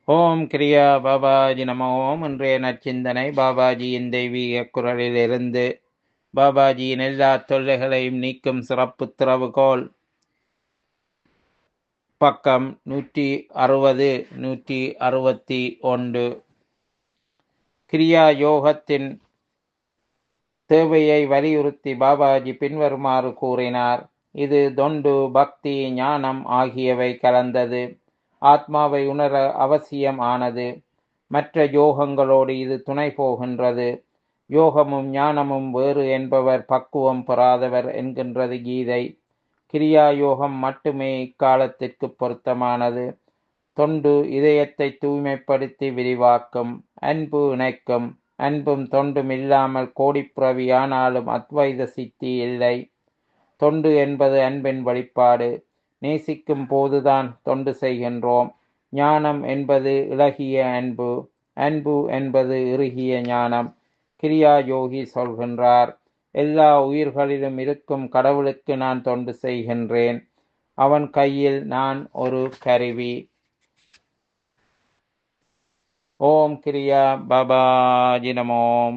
ஓம் கிரியா பாபாஜி நம ஓம். இன்றைய நற்சிந்தனை பாபாஜியின் தெய்வீக குரலிலிருந்து. பாபாஜியின் எல்லா தொல்லைகளையும் நீக்கும் சிறப்பு திறவுகோல். பக்கம் 160 161. கிரியா யோகத்தின் தேவையை வலியுறுத்தி பாபாஜி பின்வருமாறு கூறினார். இது தொண்டு, பக்தி, ஞானம் ஆகியவை கலந்தது. ஆத்மாவை உணர அவசியம் ஆனது. மற்ற யோகங்களோடு இது துணை போகின்றது. யோகமும் ஞானமும் வேறு என்பவர் பக்குவம் பெறாதவர் என்கின்றது கீதை. கிரியா யோகம் மட்டுமே இக்காலத்திற்கு பொருத்தமானது. தொண்டு இதயத்தை தூய்மைப்படுத்தி விரிவாக்கும். அன்பு இணைக்கும். அன்பும் தொண்டும் இல்லாமல் கோடிப்பிறவி ஆனாலும் அத்வைத சித்தி இல்லை. தொண்டு என்பது அன்பின் வெளிப்பாடு. நேசிக்கும் போதுதான் தொண்டு செய்கின்றோம். ஞானம் என்பது இளகிய அன்பு. அன்பு என்பது இறுகிய ஞானம். கிரியா யோகி சொல்கின்றார், எல்லா உயிர்களிலும் இருக்கும் கடவுளுக்கு நான் தொண்டு செய்கின்றேன். அவன் கையில் நான் ஒரு கருவி. ஓம் கிரியா பாபாஜி நமோ.